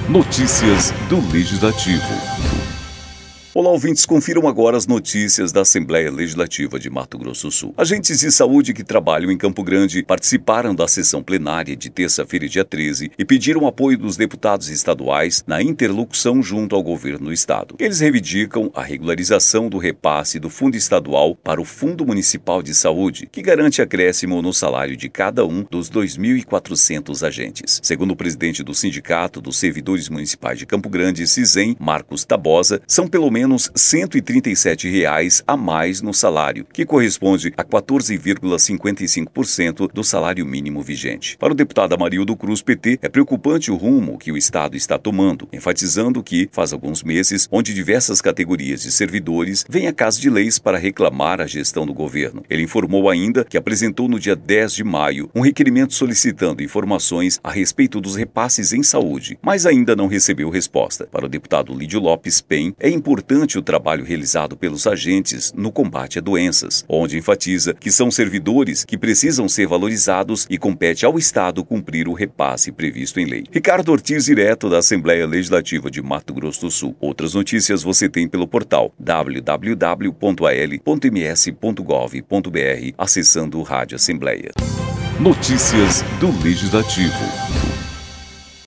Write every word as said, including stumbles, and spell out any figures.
Notícias do Legislativo. Olá, ouvintes, confiram agora as notícias da Assembleia Legislativa de Mato Grosso do Sul. Agentes de saúde que trabalham em Campo Grande participaram da sessão plenária de terça-feira, dia treze, e pediram apoio dos deputados estaduais na interlocução junto ao governo do estado. Eles reivindicam a regularização do repasse do Fundo Estadual para o Fundo Municipal de Saúde, que garante acréscimo no salário de cada um dos dois mil e quatrocentos agentes. Segundo o presidente do Sindicato dos Servidores Municipais de Campo Grande, CISEM, Marcos Tabosa, são pelo menos menos cento e trinta e sete reais a mais no salário, que corresponde a quatorze vírgula cinquenta e cinco por cento do salário mínimo vigente. Para o deputado Amarildo Cruz, P T, é preocupante o rumo que o Estado está tomando, enfatizando que, faz alguns meses, onde diversas categorias de servidores vêm à Casa de Leis para reclamar a gestão do governo. Ele informou ainda que apresentou no dia dez de maio um requerimento solicitando informações a respeito dos repasses em saúde, mas ainda não recebeu resposta. Para o deputado Lídio Lopes Pen, é importante o trabalho realizado pelos agentes no combate a doenças, onde enfatiza que são servidores que precisam ser valorizados e compete ao Estado cumprir o repasse previsto em lei. Ricardo Ortiz, direto da Assembleia Legislativa de Mato Grosso do Sul. Outras notícias você tem pelo portal w w w ponto a l ponto m s ponto gov ponto b r, acessando o Rádio Assembleia. Notícias do Legislativo.